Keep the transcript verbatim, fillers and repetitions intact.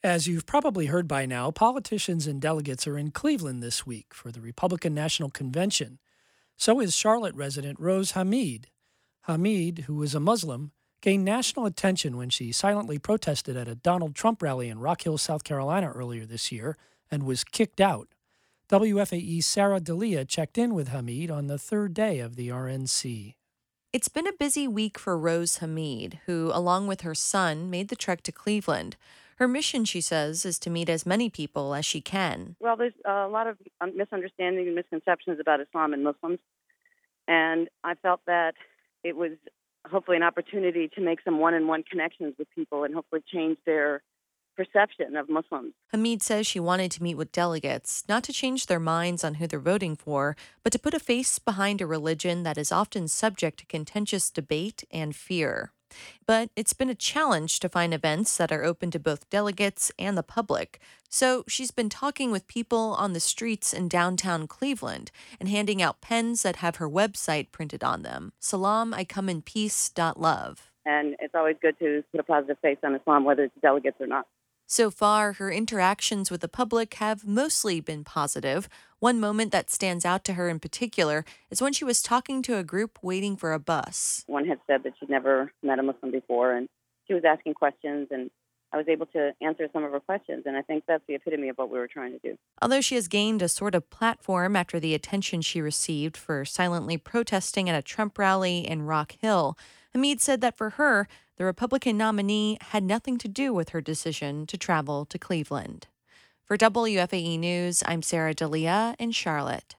As you've probably heard by now, politicians and delegates are in Cleveland this week for the Republican National Convention. So is Charlotte resident Rose Hamid. Hamid, who is a Muslim, gained national attention when she silently protested at a Donald Trump rally in Rock Hill, South Carolina earlier this year and was kicked out. W F A E's Sarah D'Elia checked in with Hamid on the third day of the R N C. It's been a busy week for Rose Hamid, who, along with her son, made the trek to Cleveland. Her mission, she says, is to meet as many people as she can. Well, there's a lot of um, misunderstanding and misconceptions about Islam and Muslims, and I felt that it was hopefully an opportunity to make some one-on-one connections with people and hopefully change their perception of Muslims. Hamid says she wanted to meet with delegates, not to change their minds on who they're voting for, but to put a face behind a religion that is often subject to contentious debate and fear. But it's been a challenge to find events that are open to both delegates and the public. So she's been talking with people on the streets in downtown Cleveland and handing out pens that have her website printed on them, salam I come in peace dot love. And it's always good to put a positive face on Islam, whether it's delegates or not. So far, her interactions with the public have mostly been positive. One moment that stands out to her in particular is when she was talking to a group waiting for a bus. One had said that she'd never met a Muslim before, and she was asking questions, and I was able to answer some of her questions, and I think that's the epitome of what we were trying to do. Although she has gained a sort of platform after the attention she received for silently protesting at a Trump rally in Rock Hill, Hamid said that for her, the Republican nominee had nothing to do with her decision to travel to Cleveland. For W F A E News, I'm Sarah D'Elia in Charlotte.